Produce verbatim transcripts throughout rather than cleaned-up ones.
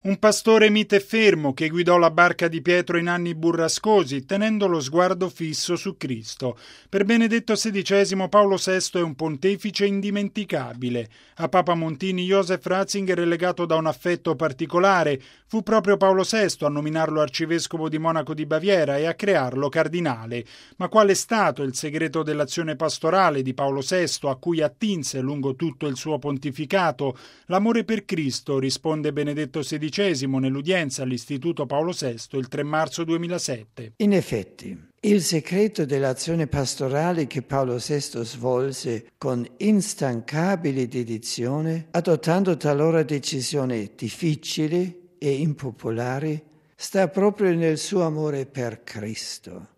Un pastore mite e fermo che guidò la barca di Pietro in anni burrascosi, tenendo lo sguardo fisso su Cristo. Per Benedetto sedicesimo Paolo sesto è un pontefice indimenticabile. A Papa Montini Joseph Ratzinger è legato da un affetto particolare. Fu proprio Paolo sesto a nominarlo arcivescovo di Monaco di Baviera e a crearlo cardinale. Ma qual è stato il segreto dell'azione pastorale di Paolo sesto a cui attinse lungo tutto il suo pontificato? L'amore per Cristo, risponde Benedetto sedicesimo nell'udienza all'Istituto Paolo sesto il tre marzo duemilasette. In effetti, il segreto dell'azione pastorale che Paolo sesto svolse con instancabile dedizione, adottando talora decisioni difficili e impopolari, sta proprio nel suo amore per Cristo.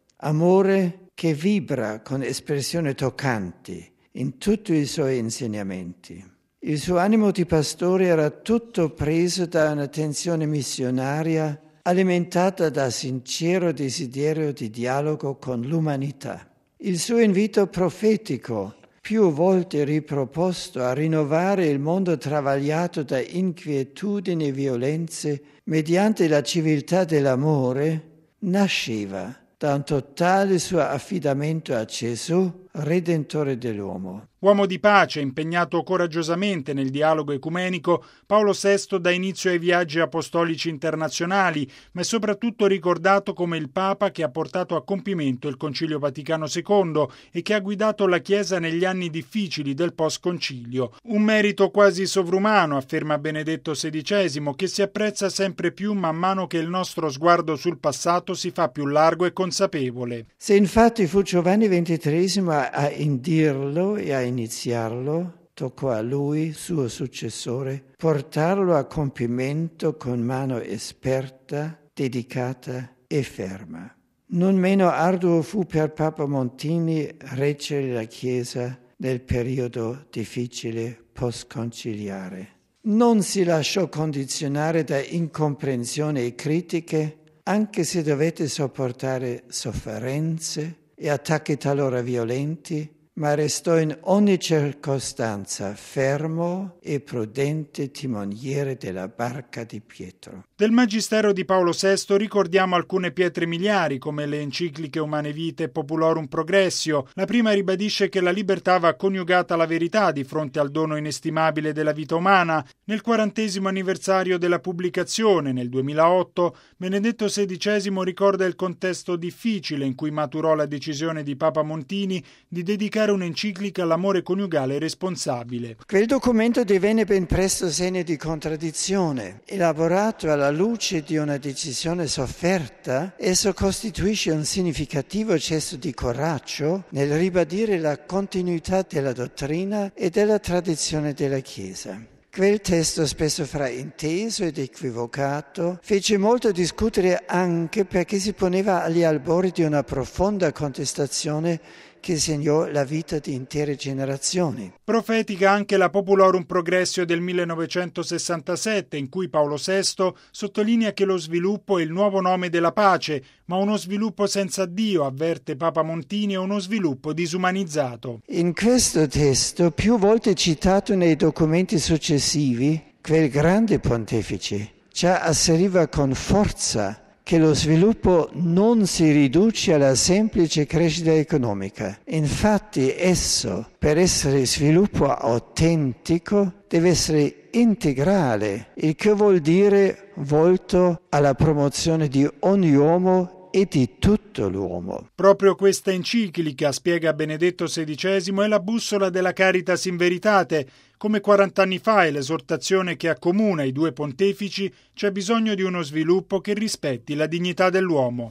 Amore che vibra con espressioni toccanti in tutti i suoi insegnamenti. Il suo animo di pastore era tutto preso da una tensione missionaria alimentata da sincero desiderio di dialogo con l'umanità. Il suo invito profetico, più volte riproposto a rinnovare il mondo travagliato da inquietudini e violenze mediante la civiltà dell'amore, nasceva da un totale suo affidamento a Gesù, Redentore dell'uomo. Uomo di pace, impegnato coraggiosamente nel dialogo ecumenico, Paolo sesto dà inizio ai viaggi apostolici internazionali, ma è soprattutto ricordato come il Papa che ha portato a compimento il Concilio Vaticano secondo e che ha guidato la Chiesa negli anni difficili del post-concilio. Un merito quasi sovrumano, afferma Benedetto sedicesimo, che si apprezza sempre più man mano che il nostro sguardo sul passato si fa più largo e consapevole. Se infatti fu Giovanni ventitreesimo a indirlo e a iniziarlo, toccò a lui, suo successore, portarlo a compimento con mano esperta, dedicata e ferma. Non meno arduo fu per Papa Montini reggere la Chiesa nel periodo difficile post-conciliare. Non si lasciò condizionare da incomprensioni e critiche, anche se dovette sopportare sofferenze e attacchi talora violenti, ma restò in ogni circostanza fermo e prudente timoniere della barca di Pietro. Del magistero di Paolo sesto ricordiamo alcune pietre miliari, come le encicliche Humane Vitae e Populorum Progressio. La prima ribadisce che la libertà va coniugata alla verità di fronte al dono inestimabile della vita umana. Nel quarantesimo anniversario della pubblicazione, nel duemilaotto, Benedetto sedicesimo ricorda il contesto difficile in cui maturò la decisione di Papa Montini di dedicare un'enciclica all'amore coniugale responsabile. Quel documento divenne ben presto segno di contraddizione. Elaborato alla luce di una decisione sofferta, esso costituisce un significativo gesto di coraggio nel ribadire la continuità della dottrina e della tradizione della Chiesa. Quel testo, spesso frainteso ed equivocato, fece molto discutere anche perché si poneva agli albori di una profonda contestazione che segnò la vita di intere generazioni. Profetica anche la Populorum Progressio del millenovecentosessantasette, in cui Paolo sesto sottolinea che lo sviluppo è il nuovo nome della pace, ma uno sviluppo senza Dio, avverte Papa Montini, è uno sviluppo disumanizzato. In questo testo, più volte citato nei documenti successivi, quel grande pontefice già asseriva con forza che lo sviluppo non si riduce alla semplice crescita economica. Infatti esso, per essere sviluppo autentico, deve essere integrale, il che vuol dire volto alla promozione di ogni uomo e di tutto l'uomo. Proprio questa enciclica, spiega Benedetto sedicesimo, è la bussola della Caritas in Veritate. Come quarant'anni fa è l'esortazione che accomuna i due pontefici: c'è bisogno di uno sviluppo che rispetti la dignità dell'uomo.